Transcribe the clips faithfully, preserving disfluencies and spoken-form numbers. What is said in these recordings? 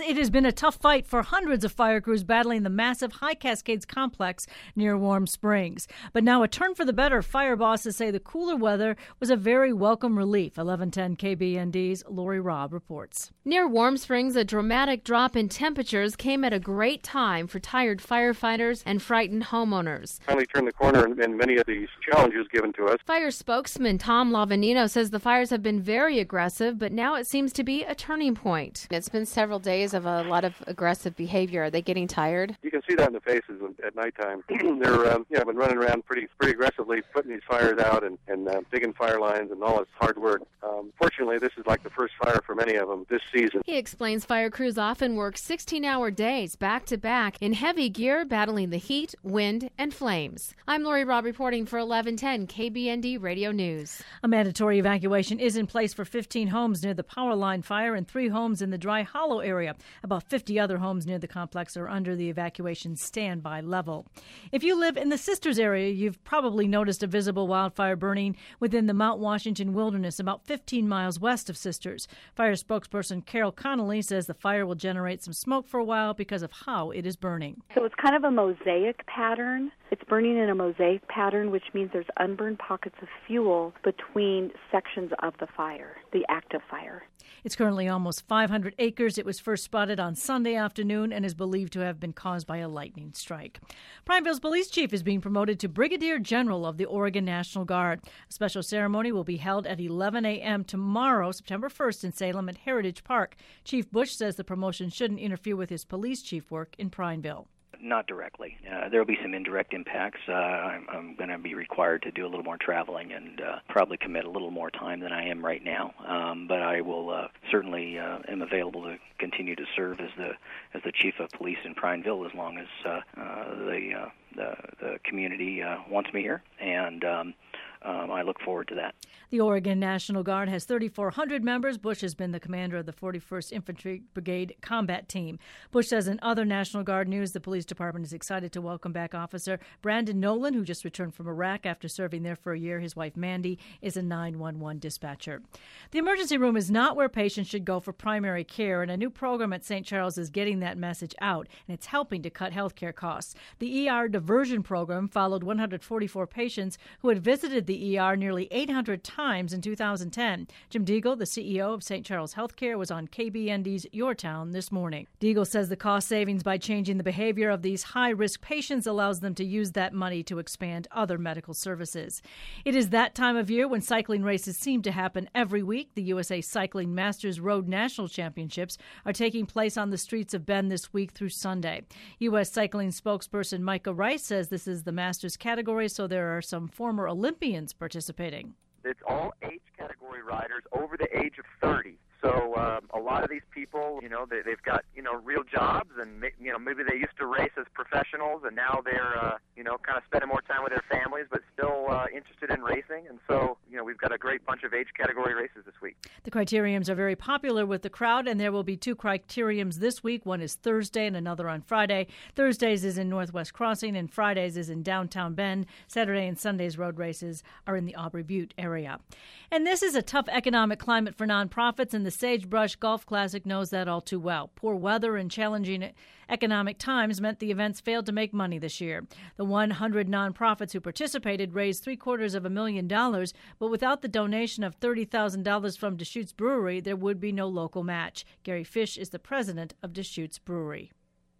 it has been a tough fight for hundreds of fire crews battling the massive High Cascades complex near Warm Springs. But now a turn for the better. Fire bosses say the cooler weather was a very welcome relief. eleven ten K B N D's Lori Robb reports. Near Warm Springs, a dramatic drop in temperatures came at a great time for tired firefighters and frightened homeowners. Finally turned the corner in, in many of these challenges given to us. Fire spokesman Tom Lavanino says the fires have been very aggressive, but now it seems to be a turning point. It's been several days of a lot of aggressive behavior. Are they getting tired? You can see that in the faces at nighttime. They're um, yeah, been running around pretty pretty aggressively, putting these fires out and, and uh, digging fire lines and all this hard work. Um, fortunately, this is like the first fire for many of them this season. He explains fire crews often work sixteen-hour days back to back in heavy gear, battling the heat, wind, and flames. I'm Lori Robb reporting for eleven ten K B N D Radio News. A mandatory evacuation is in place for fifteen homes near the power line fire and three homes in the Dry Hollow area. About fifty other homes near the complex are under the evacuation standby level. If you live in the Sisters area, you've probably noticed a visible wildfire burning within the Mount Washington Wilderness about fifteen miles west of Sisters. Fire spokesperson Carol Connolly says the fire will generate some smoke for a while because of how it is burning. So it's kind of a mosaic pattern. It's burning in a mosaic pattern, which means there's unburned pockets of fuel between sections of the fire, the active fire. It's currently almost five hundred acres. It was first spotted on Sunday afternoon and is believed to have been caused by a lightning strike. Prineville's police chief is being promoted to Brigadier General of the Oregon National Guard. A special ceremony will be held at eleven a.m. tomorrow, September first, in Salem at Heritage Park. Chief Bush says the promotion shouldn't interfere with his police chief work in Prineville. Not directly. Uh, there will be some indirect impacts. Uh, I'm, I'm going to be required to do a little more traveling and uh, probably commit a little more time than I am right now. Um, but I will uh, certainly uh, am available to continue to serve as the as the chief of police in Prineville as long as uh, uh, the, uh, the the community uh, wants me here, and um, um, I look forward to that. The Oregon National Guard has thirty-four hundred members. Bush has been the commander of the forty-first Infantry Brigade Combat Team. Bush says in other National Guard news, the police department is excited to welcome back Officer Brandon Nolan, who just returned from Iraq after serving there for a year. His wife, Mandy, is a nine one one dispatcher. The emergency room is not where patients should go for primary care, and a new program at Saint Charles is getting that message out, and it's helping to cut health care costs. The E R diversion program followed one hundred forty-four patients who had visited the E R nearly eight hundred times times in two thousand ten. Jim Deagle, the C E O of Saint Charles Healthcare, was on K B N D's Your Town this morning. Deagle says the cost savings by changing the behavior of these high-risk patients allows them to use that money to expand other medical services. It is that time of year when cycling races seem to happen every week. The U S A Cycling Masters Road National Championships are taking place on the streets of Bend this week through Sunday. U S cycling spokesperson Micah Rice says this is the Masters category, so there are some former Olympians participating. It's all age category riders over the age of thirty. So um, a lot of these people, you know, they, they've got, you know, real jobs, and, you know, maybe they used to race as professionals, and now they're, uh, you know, kind of spending more time with their families, but still uh, interested in racing. And so, you know, we've got a great bunch of age category races this week. The criteriums are very popular with the crowd, and there will be two criteriums this week. One is Thursday and another on Friday. Thursdays is in Northwest Crossing, and Fridays is in downtown Bend. Saturday and Sunday's road races are in the Aubrey Butte area. And this is a tough economic climate for nonprofits, and the Sagebrush Golf Classic knows that all too well. Poor weather and challenging economic times meant the events failed to make money this year. The one hundred nonprofits who participated raised three quarters of a million dollars, but without the donation of thirty thousand dollars from Deschutes Brewery, there would be no local match. Gary Fish is the president of Deschutes Brewery.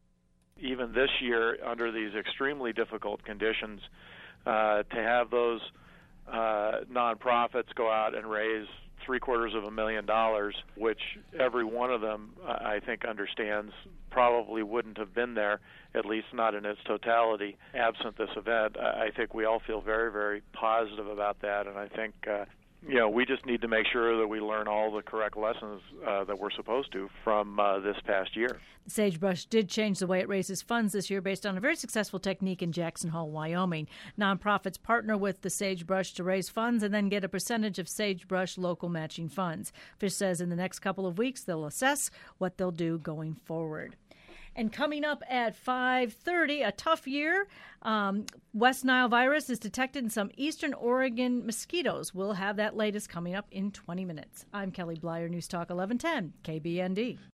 Even this year, under these extremely difficult conditions, uh, to have those uh, nonprofits go out and raise three quarters of a million dollars, which every one of them, I think, understands probably wouldn't have been there, at least not in its totality, absent this event. I think we all feel very, very positive about that, and I think uh, you know, we just need to make sure that we learn all the correct lessons uh, that we're supposed to from uh, this past year. The Sagebrush did change the way it raises funds this year based on a very successful technique in Jackson Hole, Wyoming. Nonprofits partner with the Sagebrush to raise funds and then get a percentage of Sagebrush local matching funds. Fish says in the next couple of weeks they'll assess what they'll do going forward. And coming up at five thirty, a tough year. Um, West Nile virus is detected in some eastern Oregon mosquitoes. We'll have that latest coming up in twenty minutes. I'm Kelly Blyer, News Talk eleven ten, K B N D.